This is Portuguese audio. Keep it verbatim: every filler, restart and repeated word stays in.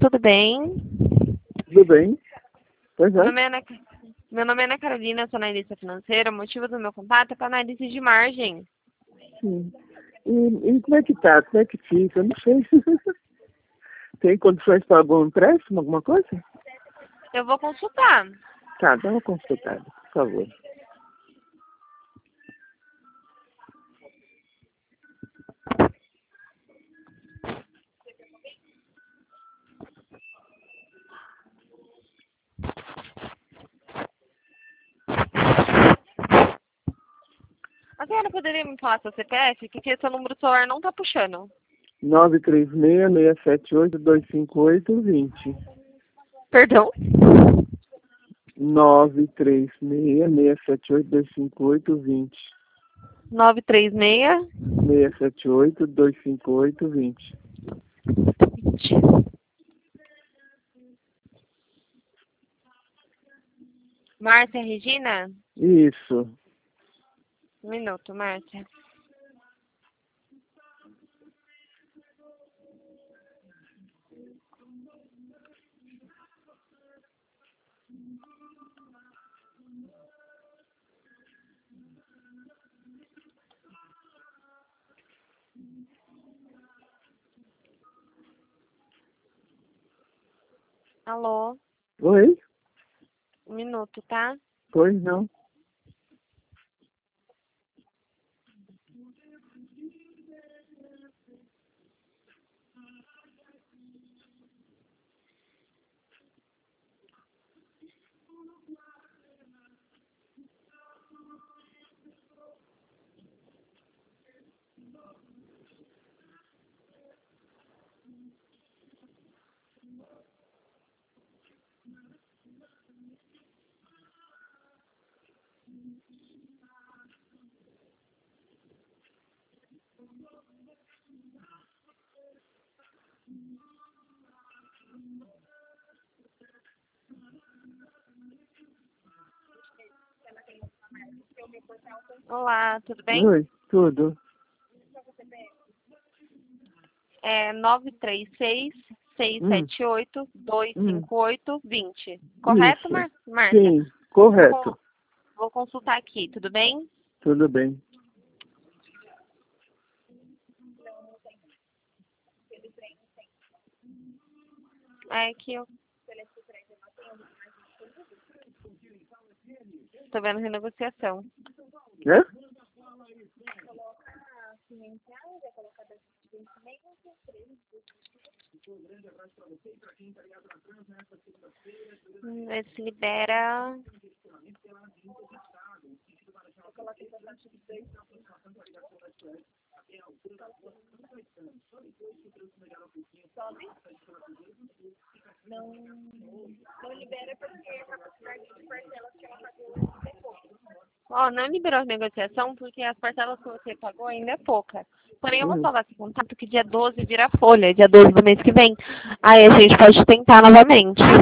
tudo bem? Tudo bem? Pois Meu é. nome é Ana, meu nome é Ana Carolina, sou analista financeira. O motivo do meu contato é para análise de margem. Sim. E, e como é que tá? Como é que fica? Eu não sei. Tem condições para algum empréstimo, alguma coisa? Eu vou consultar. Tá, dá uma consultada, por favor. A senhora poderia me falar seu C P F? Porque seu número celular não está puxando. nove três seis, seis sete oito, dois cinco oito, dois zero. Perdão? nove três seis, seis sete oito, dois cinco oito, dois zero. nove três seis. seis sete oito, dois cinco oito, dois zero. Márcia Regina? Isso. Um minuto, Márcia. Alô? Oi? Um minuto, tá? Pois não. Olá, tudo bem? Oi, tudo. É nove três seis, seis Hum, sete oito, dois hum. cinco oito, dois zero. Correto, Isso. Mar Márcia? Sim, Vou, correto. con- vou consultar aqui, tudo bem? Tudo bem. É que eu tô vendo renegociação. Hã? Hum, Vê se libera. Ó, não liberou a negociação porque as parcelas que você pagou ainda é pouca. Porém, eu vou Hum. salvar esse contato que dia doze vira folha, dia doze do mês que vem. Aí a gente pode tentar novamente.